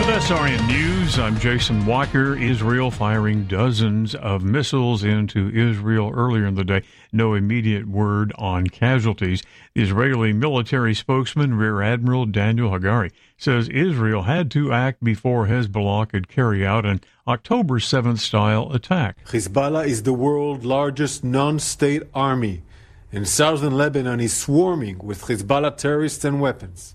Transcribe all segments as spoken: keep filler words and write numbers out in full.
With S R N News, I'm Jason Walker. Israel firing dozens of missiles into Israel earlier in the day. No immediate word on casualties. The Israeli military spokesman, Rear Admiral Daniel Hagari, says Israel had to act before Hezbollah could carry out an October seventh-style attack. Hezbollah is the world's largest non-state army, and southern Lebanon is swarming with Hezbollah terrorists and weapons.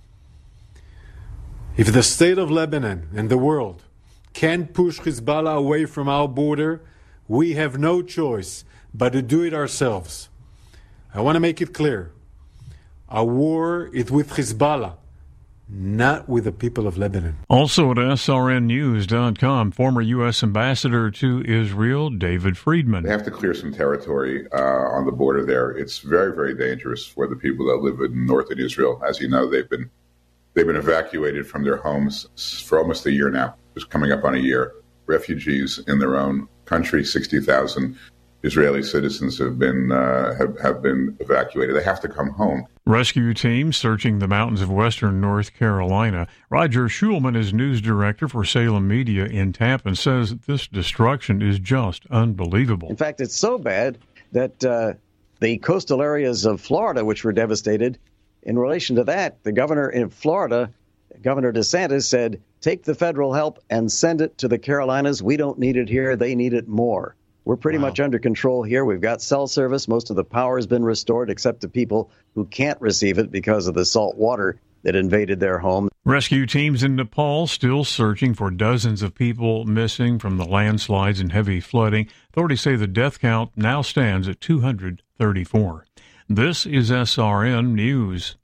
If the state of Lebanon and the world can't push Hezbollah away from our border, we have no choice but to do it ourselves. I want to make it clear. Our war is with Hezbollah, not with the people of Lebanon. Also at S R N news dot com, former U S ambassador to Israel, David Friedman. They have to clear some territory uh, on the border there. It's very, very dangerous for the people that live in northern Israel. As you know, they've been They've been evacuated from their homes for almost a year now. It's coming up on a year. Refugees in their own country, sixty thousand Israeli citizens have been uh, have, have been evacuated. They have to come home. Rescue teams searching the mountains of western North Carolina. Roger Schulman is news director for Salem Media in Tampa and says this destruction is just unbelievable. In fact, it's so bad that uh, the coastal areas of Florida, which were devastated, in relation to that, the governor in Florida, Governor DeSantis, said, take the federal help and send it to the Carolinas. We don't need it here. They need it more. We're pretty wow. much under control here. We've got cell service. Most of the power has been restored, except to people who can't receive it because of the salt water that invaded their home. Rescue teams in Nepal still searching for dozens of people missing from the landslides and heavy flooding. Authorities say the death count now stands at two hundred thirty-four. This is S R N News.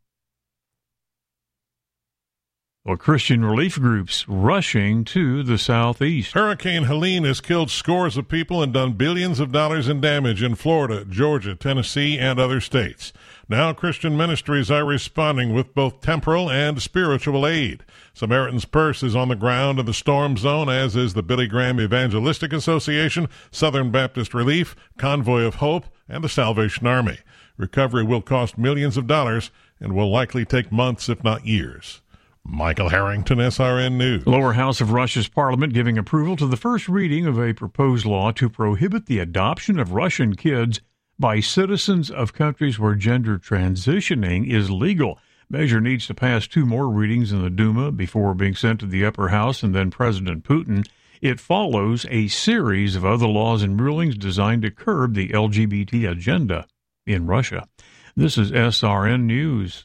Well, Christian relief groups rushing to the southeast. Hurricane Helene has killed scores of people and done billions of dollars in damage in Florida, Georgia, Tennessee, and other states. Now Christian ministries are responding with both temporal and spiritual aid. Samaritan's Purse is on the ground in the storm zone, as is the Billy Graham Evangelistic Association, Southern Baptist Relief, Convoy of Hope, and the Salvation Army. Recovery will cost millions of dollars and will likely take months, if not years. Michael Harrington, S R N News. Lower House of Russia's parliament giving approval to the first reading of a proposed law to prohibit the adoption of Russian kids by citizens of countries where gender transitioning is legal. Measure needs to pass two more readings in the Duma before being sent to the upper house and then President Putin. It follows a series of other laws and rulings designed to curb the L G B T agenda in Russia. This is S R N News.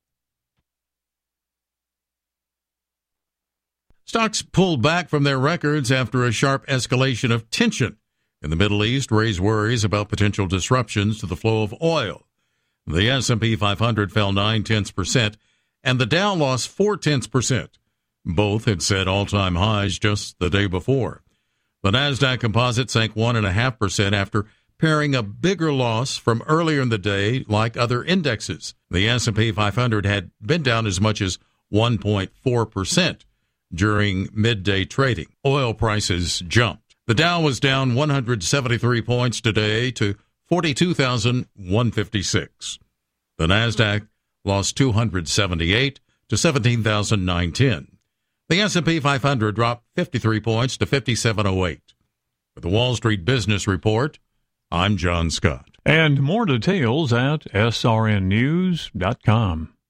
Stocks pulled back from their records after a sharp escalation of tension in the Middle East raised worries about potential disruptions to the flow of oil. The S and P five hundred fell nine-tenths percent, and the Dow lost four-tenths percent. Both had set all-time highs just the day before. The Nasdaq Composite sank one point five percent after pairing a bigger loss from earlier in the day like other indexes. The S and P five hundred had been down as much as one point four percent. During midday trading. Oil prices jumped. The Dow was down one hundred seventy-three points today to forty-two thousand one hundred fifty-six. The Nasdaq lost two hundred seventy-eight to seventeen thousand nine hundred ten. The S and P five hundred dropped fifty-three points to fifty-seven oh eight. With the Wall Street Business Report, I'm John Scott. And more details at S R N news dot com.